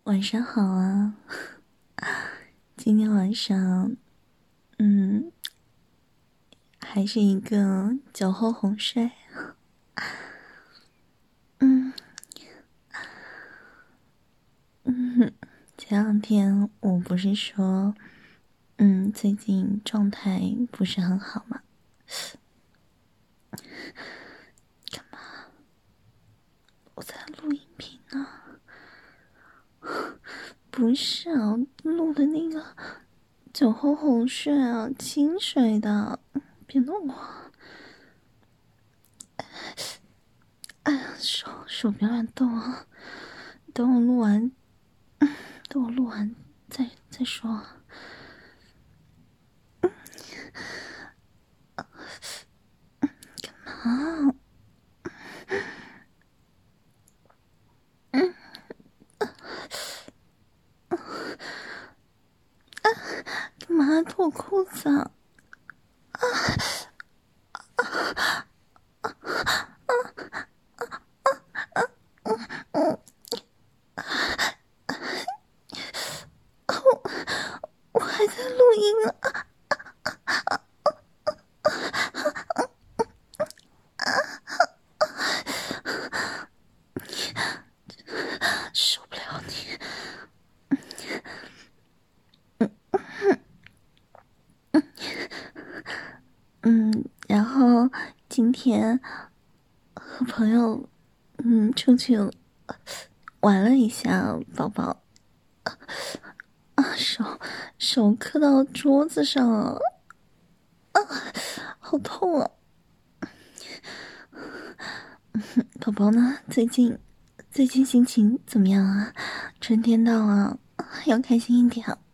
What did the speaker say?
晚上好啊！今天晚上，嗯，还是一个酒后哄睡。嗯前两天我不是说，最近状态不是很好吗？我在录音频呢。不是啊，录的那个酒后哄睡啊，清水的，别弄我。哎呀，手别乱动啊！等我录完，等我录完再说。啊，干嘛脱裤子啊？我还在录音啊！受不了你。然后今天和朋友出去玩了一下，宝宝啊手磕到桌子上了，好痛啊！宝宝呢？最近心情怎么样啊？春天到了，要开心一点。